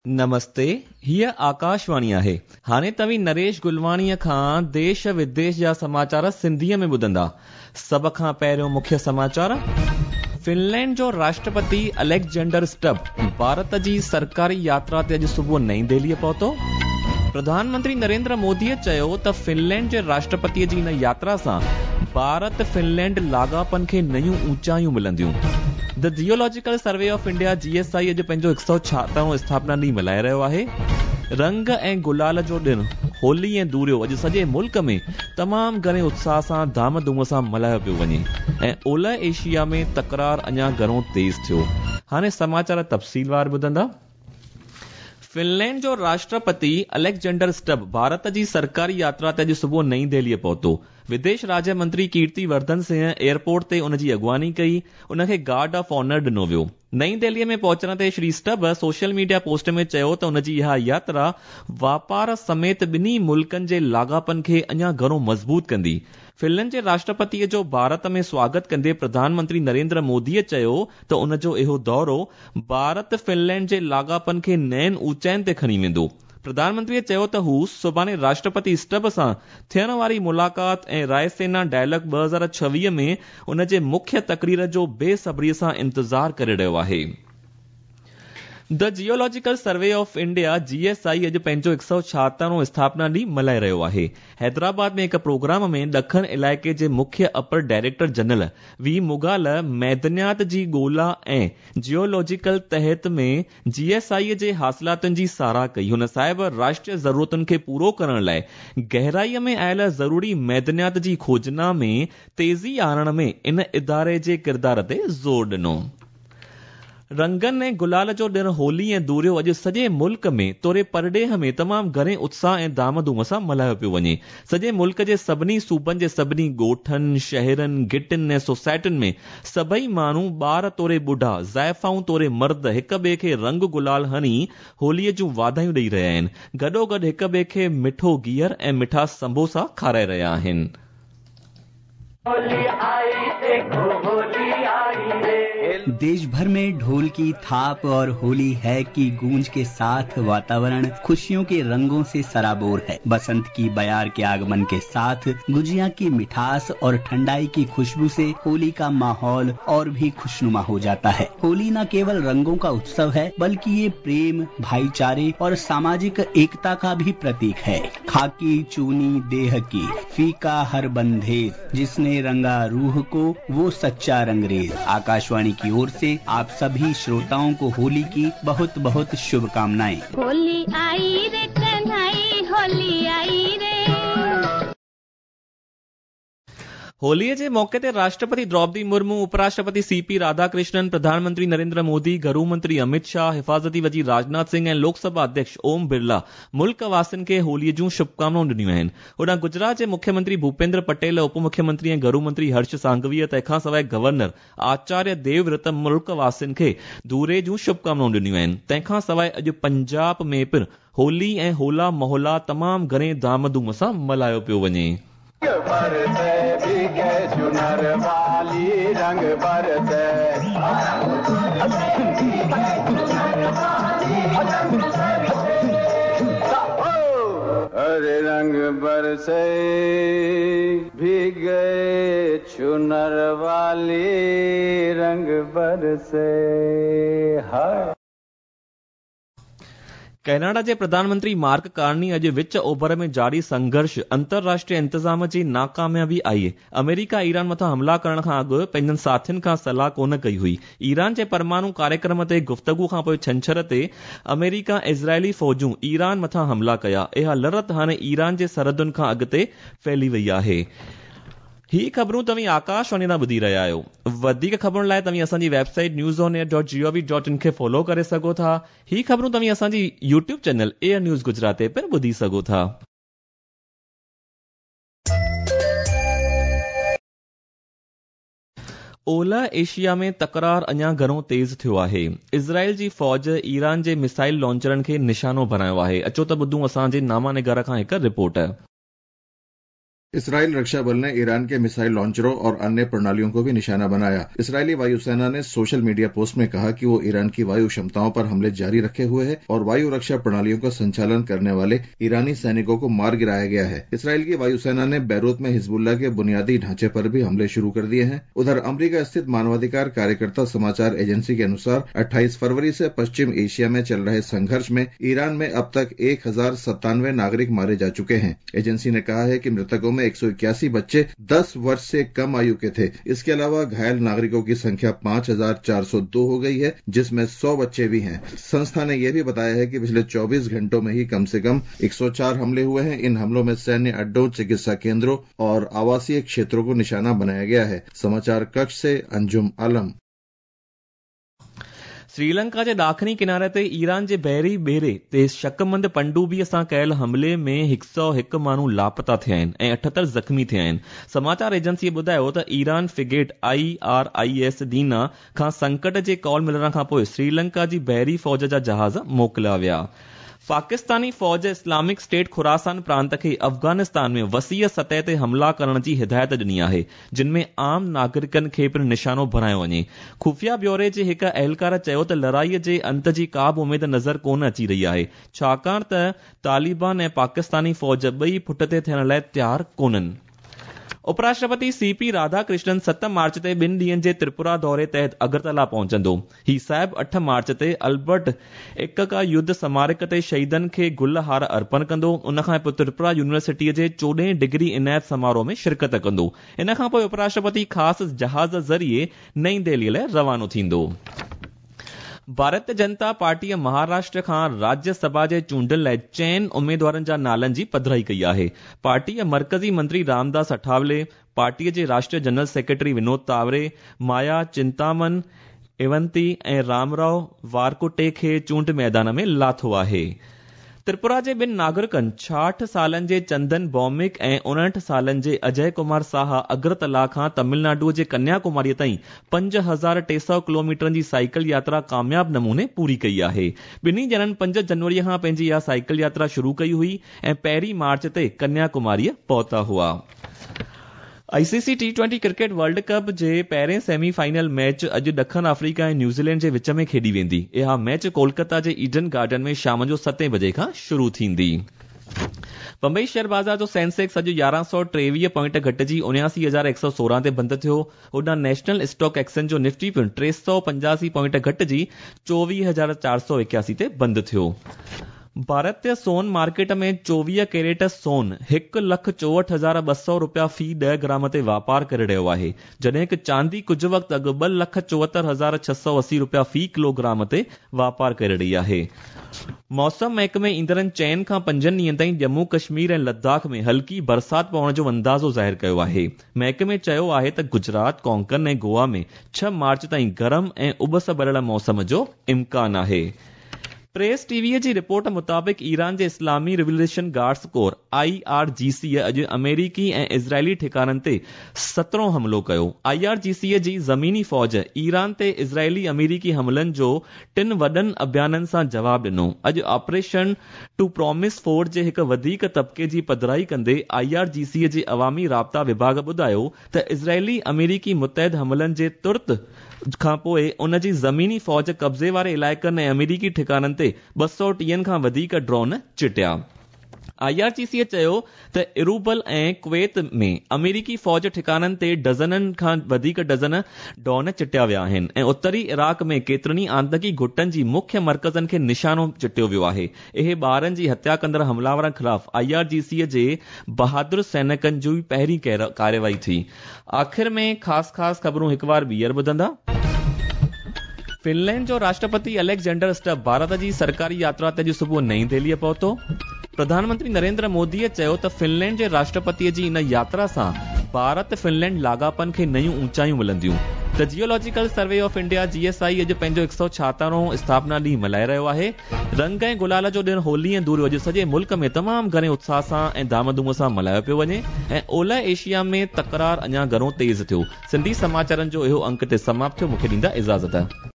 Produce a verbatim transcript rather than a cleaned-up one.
नमस्ते, हीअ आकाशवाणी आहे। हाणे तव्हीं नरेश गुलवाणीअ खां देश विदेश जा समाचार सिंधीअ में ॿुधंदा। सभ खां पहिरियों मुख्य समाचार। फिनलैंड जो राष्ट्रपति अलेक्जेंडर स्टब भारत जी सरकारी यात्रा ते अॼु सुबुह नईं दिल्लीअ पहुतो। प्रधानमंत्री नरेंद्र मोदीअ चयो त फिनलैंड जे राष्ट्रपतिअ जी इन यात्रा सां भारत फिनलैंड लाॻापन खे नयूं ऊचायूं मिलंदियूं। The geological survey of India G S I अॼु पंहिंजो हिकु सौ छाहतरों स्थापना ॾींहुं मल्हाए रहियो आहे। रंग ऐं गुलाल जो ॾिणु होली ऐं दूरियो अॼु सॼे मुल्क में तमामु घणे उत्साह सां धाम धूम सां मल्हायो पियो वञे ऐं ओलह एशिया में तकरार अञा घणो तेज़ थियो। हाणे समाचार तफ़सीलवार ॿुधंदा। फिनलैंड जो राष्ट्रपति अलेक्जेंडर स्टब भारत जी सरकारी यात्रा ते अॼु सुबुह नईं दिल्लीअ पहुतो। विदेश राज्य मंत्री कीर्ति वर्धन सिंह एयरपोर्ट ते उन जी अॻवानी कई, उनखे गार्ड ऑफ ऑनर ॾिनो वियो। नईं दिल्लीअ में पहुचण ते Shri Stubb social media post में चयो त उन जी इहा यात्रा वापार समेत ॿिन्ही मुल्कनि जे लाॻापन खे अञा घणो मज़बूत कंदी। फिनलैंड जे राष्ट्रपतिअ जो भारत में स्वागत कंदे प्रधानमंत्री नरेंद्र मोदीअ चयो त उन जो इहो दौरो भारत फिनलैंड जे लाॻापन खे नयनि ऊचाइनि ते खणी वेंदो। प्रधानमंत्रीअ चयो त हू सुभाणे राष्ट्रपति स्टब सां थियण वारी मुलाक़ात ऐं रायसेना डायलॉग ॿ हज़ार छवीह में उन जे मुख्य तकरीर जो बेसब्रीअ सां इंतज़ार करे रहियो आहे। The geological survey of India G S I अॼु पंहिंजो हिकु सौ छाहतरों स्थापना ॾींहुं मल्हाए रहियो आहे। हैदराबाद में हिकु प्रोग्राम में ॾखण इलाइक़े जे मुख्य upper director general V Mughal मैदनियात जी ॻोल्हा ऐं जियोलॉजिकल तहत में जी एस आई जे हासिलातुनि जी साराह कई। हुन साहिब राष्ट्रीय ज़रूरतुनि खे पूरो करण लाइ गहराईअ में आयल ज़रूरी मैदनियात जी खोजना में तेज़ी आणण में इन इदारे जे किरदार ते ज़ोर ॾिनो। रंगनि ऐं गुलाल जो ॾिणु होली ऐं दूरियो अॼु सॼे मुल्क में तोरे परडेह में तमामु घणे उत्साह ऐं धाम धूम सां मल्हायो पियो वञे। सॼे मुल्क जे सभिनी सूबनि जे सभिनी ॻोठनि, शहरनि, गिटिन ऐं सोसाइटियुनि में सभई माण्हू ॿार तोरे ॿुढा, ज़ाइफ़ाऊं तोरे मर्द हिक ॿिए खे रंग गुलाल हणी होलीअ जूं वाधायूं ॾेई रहिया आहिनि। गॾोगॾु हिक ॿिए खे मिठो गीहर ऐं मिठा संबोसा खाराए रहिया आहिनि। देश भर में ढोल की थाप और होली है की गूंज के साथ वातावरण खुशियों के रंगों से सराबोर है। बसंत की बयार के आगमन के साथ गुजिया की मिठास और ठंडाई की खुशबू से होली का माहौल और भी खुशनुमा हो जाता है। होली न केवल रंगों का उत्सव है बल्कि ये प्रेम, भाईचारे और सामाजिक एकता का भी प्रतीक है। खाकी चूनी देह की, फीका हर बंधेज, जिसने रंगा रूह को वो सच्चा रंगरेज। आकाशवाणी की ओर से आप सभी श्रोताओं को होली की बहुत बहुत शुभकामनाएं। होली आई रे कन्हई, होली आई रे। होलीअ जे मौके ते राष्ट्रपति द्रौपदी मुर्मू, उपराष्ट्रपति सी पी राधाकृष्णन, प्रधानमंत्री नरेंद्र मोदी, गृह मंत्री अमित शाह, हिफ़ाज़ती वज़ीर राजनाथ सिंह ऐं लोकसभा अध्यक्ष ओम बिरला मुल्क वासियुनि खे होलीअ जूं शुभकामनाऊं ॾिनियूं आहिनि। होॾां गुजरात जे मुख्यमंत्री भूपेंद्र पटेल, उप मुख्यमंत्री ऐं गृह मंत्री हर्ष सांघवीअ, तंहिंखां सवाइ गवर्नर आचार्य देवव्रत मुल्क वासियुनि खे दूरे जूं शुभकामनाऊं ॾिनियूं आहिनि। तंहिंखां सवाइ अॼु पंजाब में पिणु होली ऐं होला मोहल्ला तमामु घणे धाम धूम सां मल्हायो पियो वञे। चुनर वाली रंग बरसे, हरे रंग बरसे भीगे चुनर वाली रंग बरसे। हाय। कनाडा जे प्रधानमंत्री मार्क कार्नी अॼु विच ओभर में जारी संघर्ष अंतर्राष्ट्रीय इंतजाम जी नाकामयाबी आई। अमेरिका ईरान मथां हमला करण खां अॻु पंहिंजनि साथियुनि खां सलाह कोन कई हुई। ईरान जे परमाणु कार्यक्रम ते गुफ़्तगू खां पोइ छंछर ते अमेरिका इज़राइली फ़ौजूं ईरान मथां हमला कया। इहा लड़त हाणे ईरान जे सरहदुनि खां अॻिते फैली वई आहे। ही ख़बरूं तव्हीं आकाशवाणी तां ॿुधी रहिया आहियो। वधीक ख़बरुनि लाइ तव्हीं असांजी website news on air dot G O V dot in खे फॉलो करे सघो था। ही ख़बरूं तव्हीं असांजी YouTube channel AIR news Gujarat ते पिणु ॿुधी सघो था। ओलह एशिया में तकरार अञा घणो तेज़ थियो आहे। इज़राइल जी फ़ौज ईरान जे मिसाइल लॉन्चरनि खे निशानो बनायो आहे। अचो त ॿुधूं असांजे नामा निगार खां हिकु रिपोर्ट। इसराइल रक्षा बल ने ईरान के मिसाइल लॉन्चरों और अन्य प्रणालियों को भी निशाना बनाया। इसराइली वायुसेना ने सोशल मीडिया पोस्ट में कहा कि वो ईरान की वायु क्षमताओं पर हमले जारी रखे हुए है और वायु रक्षा प्रणालियों का संचालन करने वाले ईरानी सैनिकों को मार गिराया गया है। इसराइल की वायुसेना ने बैरूत में हिजबुल्लाह के बुनियादी ढांचे पर भी हमले शुरू कर दिए हैं। उधर अमेरिका स्थित मानवाधिकार कार्यकर्ता समाचार एजेंसी के अनुसार अट्ठाईस फरवरी से पश्चिम एशिया में चल रहे संघर्ष में ईरान में अब तक एक हजार सत्तानवे नागरिक मारे जा चुके हैं। एजेंसी ने कहा है कि मृतकों में एक सौ इक्यासी बच्चे दस वर्ष से कम आयु के थे। इसके अलावा घायल नागरिकों की संख्या पांच हजार चार सौ दो हो गई है, जिसमें सौ बच्चे भी हैं। संस्था ने यह भी बताया है कि पिछले चौबीस घंटों में ही कम से कम एक सौ चार हमले हुए हैं। इन हमलों में सैन्य अड्डों, चिकित्सा केंद्रों और आवासीय क्षेत्रों को निशाना बनाया गया है। समाचार कक्ष से अंजुम आलम। श्रीलंका जे ॾाखिणी किनारे ते ईरान जे बहरी ॿेड़े ते शकमंद पनडुबीअ सां कयल हमले में हिकु सौ हिकु माण्हू लापता थिया आहिनि ऐं अठहतरि ज़ख़्मी थिया आहिनि। समाचार एजेंसीअ ॿुधायो त Iran frigate I R I S Dena खां संकट जे कॉल मिलण खां पोइ श्रीलंका जी बहरी फ़ौज जा जहाज़ मोकिलिया विया। पाकिस्तानी फ़ौज इस्लामिक स्टेट खुरासान प्रांत खे अफ़गानिस्तान में वसीअ सतह ते हमला करण जी हिदायत ॾिनी आहे, जिन में आम नागरिकनि खे पिणु निशानो बणायो वञे। खुफ़िया ब्यूरो जे हिकु अहलकार चयो त लड़ाईअ जे अंत जी का बि उमेद नज़र कोन अची रही आहे, छाकाणि त तालिबान ऐं पाकिस्तानी फ़ौज ॿई पुठिते थियण लाइ तयारु कोन्हनि। उपराष्ट्रपति सी पी राधाकृष्णन सत मार्च ते ॿिनि ॾींहनि जे त्रिपुरा दौरे तहत अगरतला पहुचंदो। ही साहिब अठ मार्च ते अल्बर्ट एकका युद्ध स्मारक ते शहीदनि खे गुल हार अर्पण कंदो। उन खां पोइ त्रिपुरा यूनिवर्सिटीअ जे चोॾहें डिग्री इनायत समारोह में शिरकत कंदो। इन खां पोइ उपराष्ट्रपति ख़ासि जहाज़ ज़रिए नईं दिल्लीअ लाइ रवानो थींदो। भारतीय जनता पार्टीअ महाराष्ट्र खां राज्यसभा जे चूंडनि लाइ चइनि उमेदवारनि जा नालनि जी पधिराई कई आहे। पार्टीअ मर्कज़ी मंत्री रामदास अठावले, पार्टीअ जे राष्ट्रीय जनरल सेक्रेटरी विनोद तावरे, माया चिंतामन एवंती ऐं रामराव वारकुटे खे चूंड मैदान में लाथो आहे। त्रिपुरा जे ॿिनि नागरिकनि छाहठि सालनि जे चंदन भौमिक ऐं उणहठि सालनि जे अजय कुमार साहा अगरतला खां तमिलनाडुअ जे कन्याकुमारी ताईं पंज हज़ार टे सौ किलोमीटरनि जी साइकिल यात्रा कामयाब नमूने पूरी कई आहे। ॿिन्ही ॼणनि पंज जनवरीअ खां पंहिंजी इहा साइकिल यात्रा शुरू कई हुई ऐं पहिरीं मार्च ते कन्याकुमारीअ पहुता हुआ। ICC T twenty cricket world cup जे पहिरें सेमीफाइनल मैच अॼु ॾखण अफ्रीका ऐं न्यूज़ीलैंड जे विच में खेॾी वेंदी। इहा मैच कोलकाता जे ईडन गार्डन में शाम जो सतें बजे खां शुरू थींदी। बम्बई शेयर बाज़ार जो सेंसेक्स अॼु यारहं सौ टेवीह पॉइंट घटिजी उणियासी हज़ार हिकु सौ सोरहं ते बंदि थियो। होॾां नेशनल स्टॉक एक्सचेंज जो निफ्टी पिणु टे सौ पंजासी पॉइंट घटिजी चोवीह हज़ार चारि सौ इक्यासी ते बंदि थियो। भारतीय सोन मार्केट में चोवीह कैरेट सोन हिकु लख चौहठि हज़ार ॿ सौ रुपया फी ॾह ग्राम ते वापार करे रहियो आहे, जॾहिं कि चांदी कुझु वक़्तु अॻु ॿ लख चोहतरि हज़ार छह सौ असी रुपया फी किलोग्राम ते वापार करे रही आहे। मौसम महकमे ईंदड़नि चइनि खां पंजनि ॾींहनि ताईं जम्मू कश्मीर ऐं लद्दाख में हल्की बरसाति पवण जो अंदाज़ो ज़ाहिर कयो आहे। महकमे चयो आहे त गुजरात, कोंकण ऐं गोवा में छह मार्च ताईं गरम ऐं उबस भरियल मौसम जो इम्कान आहे। प्रेस टीवीअ जी रिपोर्ट मुताबिक़ ईरान जे इस्लामी revolution guards corps I R G C अॼु अमेरिकी ऐं इज़राइली ठिकाननि ते सतरों हमलो कयो। आई आर जी सी जी ज़मीनी फ़ौज ईरान ते इज़राइली अमेरिकी हमलनि जो टिनि वॾनि अभियाननि सां जवाबु ॾिनो। अॼु ऑपरेशन टू प्रॉमिस फोर्ड जे हिकु वधीक तबिके जी पधिराई कंदे आई आर जी सी जे अवामी राब्ता विभाग ॿुधायो त इज़राइली अमेरिकी मुतहद हमलनि जे तुर्त खां पोइ उन जी ज़मीनी फ़ौज कब्ज़े वारे इलाइक़नि ऐं अमेरिकी ठिकाननि ते ॿ सौ टीहनि खां वधीक ड्रोन चिटिया। आई आर जी सी चयो त इरूबल ऐं कुवैत में अमेरिकी फ़ौज ठिकाननि ते डज़ननि खां वधीक डज़न ड्रोन चिटिया विया आहिनि ऐं उत्तरी इराक में केतिरनि आतंकी गुटनि जी मुख्य मर्कज़नि खे निशानो चिटियो वियो आहे। इहे ॿारनि जी हत्या कंदड़ हमलावरनि ख़िलाफ़ आई आर जी सी जे बहादुर सैनिकनि जी पहिरीं कार्रवाई थी। आख़िर में ख़ासि ख़ासि ख़बरूं हिकु बार ॿीहर ॿुधंदा। फिनलैंड जो राष्ट्रपति अलेक्जेंडर स्टब भारत जी सरकारी यात्रा ते अॼु सुबुह नईं दिल्लीअ पहुतो। प्रधानमंत्री नरेंद्र मोदीअ चयो त फिनलैंड जे राष्ट्रपतिअ जी इन यात्रा सां भारत फिनलैंड लाॻापन खे नयूं ऊचायूं मिलंदियूं। The geological survey of India G S I अॼु पंहिंजो हिकु सौ छाहतरों स्थापना ॾींहुं मल्हाए रहियो आहे। रंग ऐं गुलाल जो ॾिणु होली ऐं धूरियो अॼु सॼे मुल्क में तमामु घणे उत्साह सां ऐं धाम धूम सां मल्हायो पियो वञे ऐं ओलह एशिया में तकरार अञा घणो तेज़ थियो। सिंधी समाचारनि जो इहो अंक ते समाप्त थियो। मूंखे ॾींदा इजाज़त।